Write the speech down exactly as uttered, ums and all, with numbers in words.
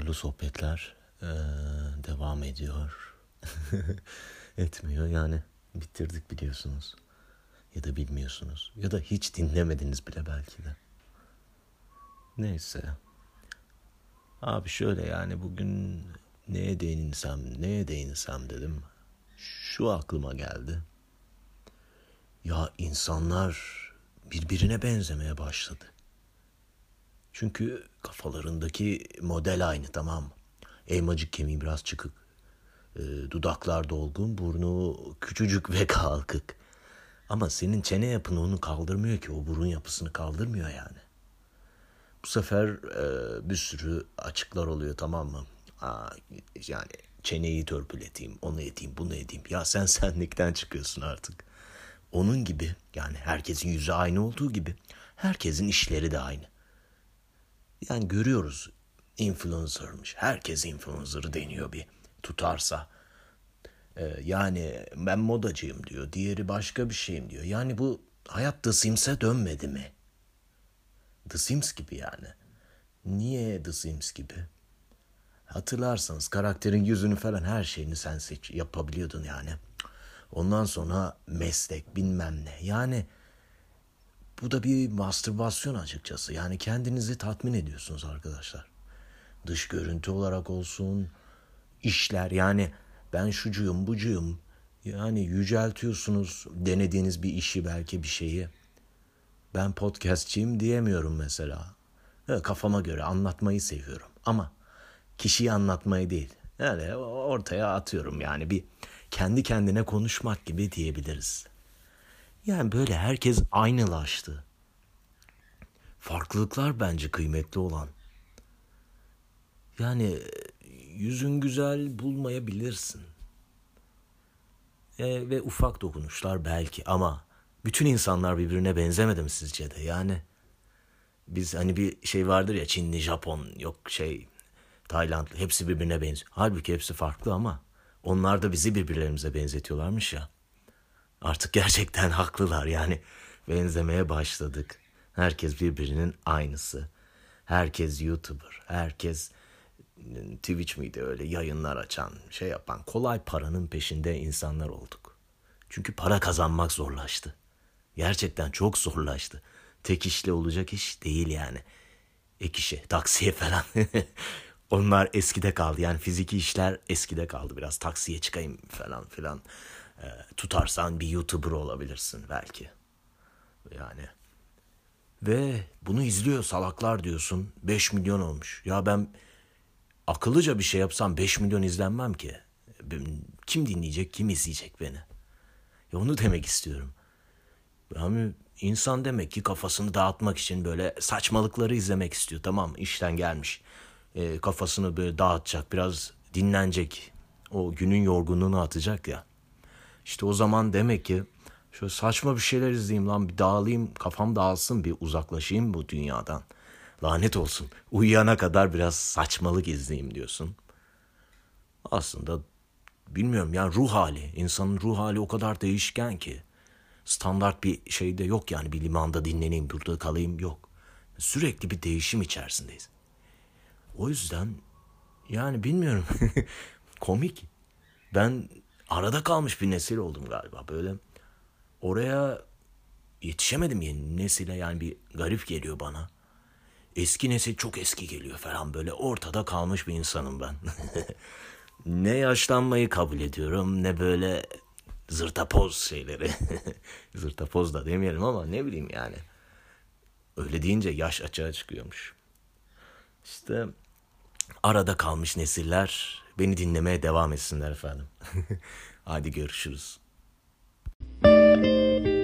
huzurlu sohbetler eee, devam ediyor. Etmiyor yani. Bitirdik biliyorsunuz. Ya da bilmiyorsunuz. Ya da hiç dinlemediniz bile belki de. Neyse. Abi şöyle yani bugün neye değinsem, neye değinsem dedim. Şu aklıma geldi. Ya insanlar birbirine benzemeye başladı. Çünkü kafalarındaki model aynı, tamam mı? Elmacık kemiği biraz çıkık. E, dudaklar dolgun, burnu küçücük ve kalkık. Ama senin çene yapını onu kaldırmıyor ki. O burun yapısını kaldırmıyor yani. Bu sefer e, bir sürü açıklar oluyor, tamam mı? Aa, yani çeneyi törpületeyim, onu edeyim, bunu edeyim. Ya sen senlikten çıkıyorsun artık. Onun gibi yani herkesin yüzü aynı olduğu gibi herkesin işleri de aynı. Yani görüyoruz, influencer'mış. Herkes influencer deniyor bir tutarsa. Ee, yani ben modacıyım diyor. Diğeri başka bir şeyim diyor. Yani bu hayat The Sims'e dönmedi mi? The Sims gibi yani. Niye The Sims gibi? Hatırlarsanız karakterin yüzünü falan her şeyini sen seç yapabiliyordun yani. Ondan sonra meslek bilmem ne. Yani bu da bir mastürbasyon açıkçası. Yani kendinizi tatmin ediyorsunuz arkadaşlar. Dış görüntü olarak olsun, işler yani ben şucuyum bucuyum. Yani yüceltiyorsunuz denediğiniz bir işi, belki bir şeyi. Ben podcastçiyim diyemiyorum mesela. Evet, kafama göre anlatmayı seviyorum ama kişiyi anlatmayı değil. Yani ortaya atıyorum yani bir kendi kendine konuşmak gibi diyebiliriz. Yani böyle herkes aynılaştı. Farklılıklar bence kıymetli olan. Yani yüzün güzel bulmayabilirsin. E, ve ufak dokunuşlar belki ama bütün insanlar birbirine benzemedi mi sizce de? Yani biz hani bir şey vardır ya, Çinli, Japon, yok şey Taylandlı, hepsi birbirine benziyor. Halbuki hepsi farklı ama onlar da bizi birbirlerimize benzetiyorlarmış ya. Artık gerçekten haklılar yani, benzemeye başladık. Herkes birbirinin aynısı. Herkes YouTuber, herkes Twitch miydi öyle yayınlar açan, şey yapan, kolay paranın peşinde insanlar olduk. Çünkü para kazanmak zorlaştı. Gerçekten çok zorlaştı. Tek işle olacak iş değil yani. Ek işe, taksiye falan. Onlar eskide kaldı. Yani fiziki işler eskide kaldı biraz. Taksiye çıkayım falan filan. Ee, tutarsan bir YouTuber olabilirsin belki. Yani. Ve bunu izliyor salaklar diyorsun. beş milyon olmuş. Ya ben akıllıca bir şey yapsam beş milyon izlenmem ki. Kim dinleyecek, kim izleyecek beni? Ya onu demek istiyorum. Yani insan demek ki kafasını dağıtmak için böyle saçmalıkları izlemek istiyor. Tamam, işten gelmiş. E, kafasını böyle dağıtacak, biraz dinlenecek. O günün yorgunluğunu atacak ya. İşte o zaman demek ki şöyle saçma bir şeyler izleyeyim lan, bir dağılayım, kafam dağılsın, bir uzaklaşayım bu dünyadan. Lanet olsun. Uyuyana kadar biraz saçmalık izleyeyim diyorsun. Aslında bilmiyorum yani, ruh hali. İnsanın ruh hali o kadar değişken ki. Standart bir şey de yok yani, bir limanda dinleneyim, burada kalayım yok. Sürekli bir değişim içerisindeyiz. O yüzden yani bilmiyorum. Komik. Ben arada kalmış bir nesil oldum galiba. Böyle oraya yetişemedim yeni nesile, yani bir garip geliyor bana. Eski nesil çok eski geliyor falan, böyle ortada kalmış bir insanım ben. Ne yaşlanmayı kabul ediyorum, ne böyle zırtapoz şeyleri. Zırtapoz da demeyelim ama ne bileyim yani. Öyle deyince yaş açığa çıkıyormuş. İşte arada kalmış nesiller beni dinlemeye devam etsinler efendim. Hadi görüşürüz.